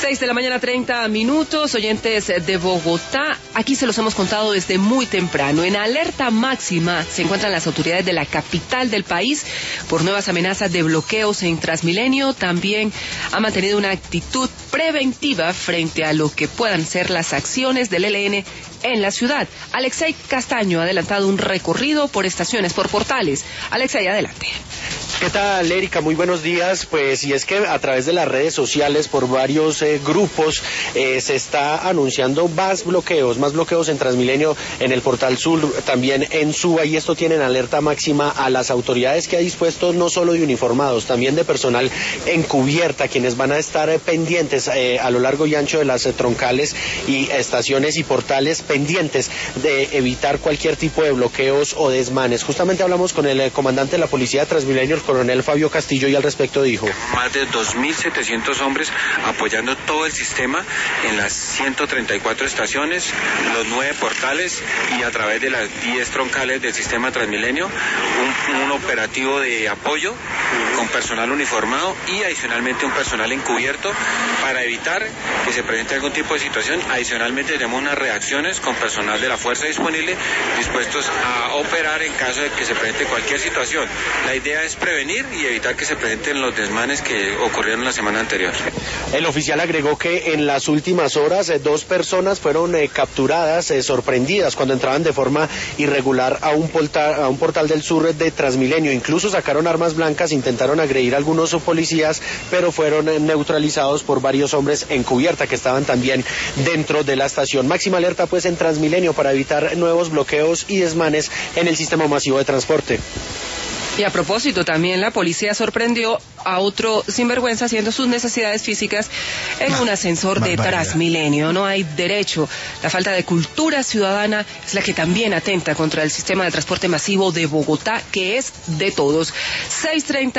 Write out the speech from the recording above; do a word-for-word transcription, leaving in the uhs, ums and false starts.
Seis de la mañana, treinta minutos, oyentes de Bogotá. Aquí se los hemos contado desde muy temprano. En alerta máxima se encuentran las autoridades de la capital del país por nuevas amenazas de bloqueos en Transmilenio. También ha mantenido una actitud preventiva frente a lo que puedan ser las acciones del E L N en la ciudad. Alexei Castaño ha adelantado un recorrido por estaciones, por portales. Alexei, adelante. ¿Qué tal, Erika? Muy buenos días. Pues y es que a través de las redes sociales, por varios eh, grupos, eh, se está anunciando más bloqueos, más bloqueos en Transmilenio, en el Portal Sur, también en Suba, y esto tiene en alerta máxima a las autoridades que ha dispuesto no solo de uniformados, también de personal encubierta, quienes van a estar eh, pendientes eh, a lo largo y ancho de las eh, troncales y estaciones y portales, pendientes de evitar cualquier tipo de bloqueos o desmanes. Justamente hablamos con el eh, comandante de la Policía de Transmilenio, el coronel Fabio Castillo, y al respecto dijo: más de dos mil setecientos hombres apoyando todo el sistema en las ciento treinta y cuatro estaciones, los nueve portales y a través de las diez troncales del sistema Transmilenio, un, un operativo de apoyo con personal uniformado y adicionalmente un personal encubierto para evitar que se presente algún tipo de situación. Adicionalmente tenemos unas reacciones con personal de la fuerza disponible dispuestos a operar en caso de que se presente cualquier situación. La idea es prevenir y evitar que se presenten los desmanes que ocurrieron la semana anterior. El oficial agregó que en las últimas horas eh, dos personas fueron eh, capturadas, eh, sorprendidas cuando entraban de forma irregular a un, portal, a un portal del sur de Transmilenio. Incluso sacaron armas blancas, intentaron agredir a algunos policías, pero fueron eh, neutralizados por varios hombres encubierta que estaban también dentro de la estación. Máxima alerta pues en Transmilenio para evitar nuevos bloqueos y desmanes en el sistema masivo de transporte. Y a propósito, también la policía sorprendió a otro sinvergüenza haciendo sus necesidades físicas en un ascensor de Transmilenio. No hay derecho. La falta de cultura ciudadana es la que también atenta contra el sistema de transporte masivo de Bogotá, que es de todos. seis treinta